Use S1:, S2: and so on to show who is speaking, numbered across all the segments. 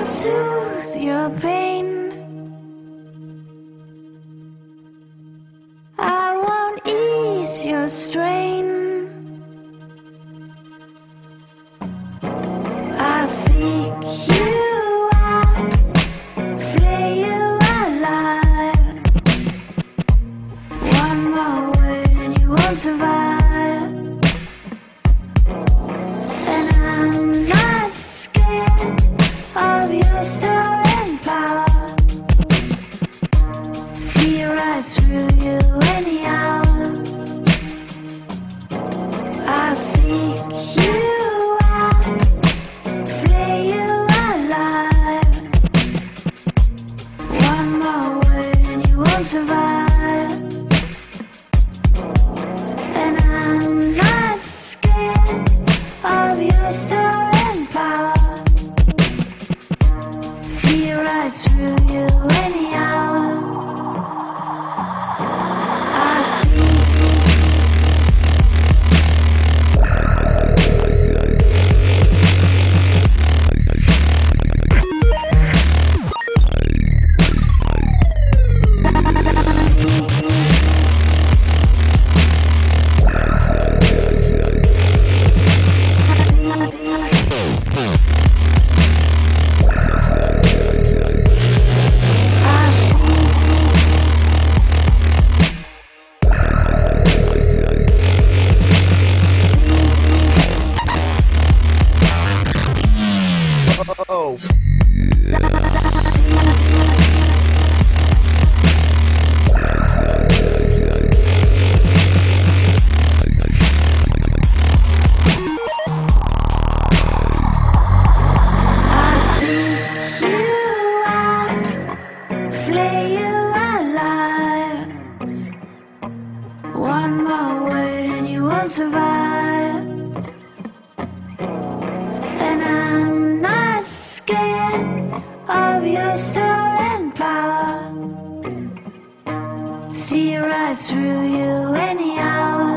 S1: soothe your pain. I won't ease your strain. I seek you out, flay you alive. One more word and you won't survive. And I'm not scared of your stolen power. See your eyes through you anyhow. I seek you out, flay you alive. One more word and you won't survive. And I'm not scared of your stolen power. See your eyes through you anyhow. I see.
S2: Oh.
S1: I seek you out, flay you alive. One more word and you won't survive. And I'm not scared of your stolen power. See your eyes through you anyhow.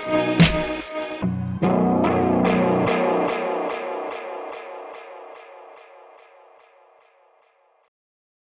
S1: face.